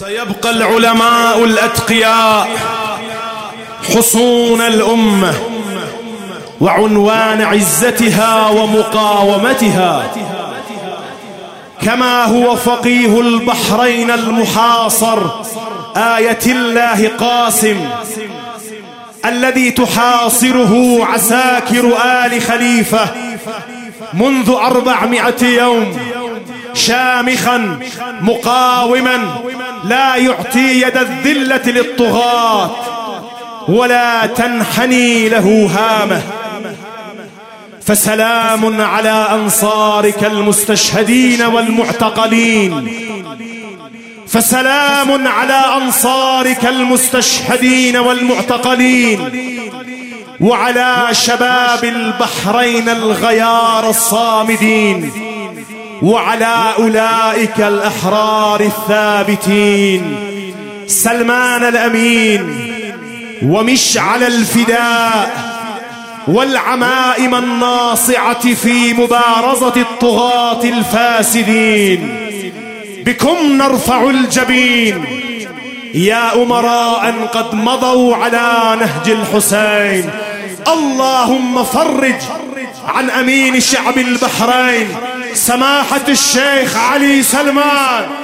سيبقى العلماء الأتقياء حصون الأمة وعنوان عزتها ومقاومتها، كما هو فقيه البحرين المحاصر آية الله قاسم الذي تحاصره عساكر آل خليفة منذ 400 يوم، شامخا مقاوما لا يعطي يد الذلة للطغاة ولا تنحني له هامة. فسلام على أنصارك المستشهدين والمعتقلين، فسلام على أنصارك المستشهدين والمعتقلين، وعلى شباب البحرين الغيار الصامدين، وعلى أولئك الأحرار الثابتين، سلمان الأمين ومشعل الفداء والعمائم الناصعة في مبارزة الطغاة الفاسدين. بكم نرفع الجبين يا أمراء قد مضوا على نهج الحسين. اللهم فرج عن أمين شعب البحرين سماحة الشيخ علي سلمان.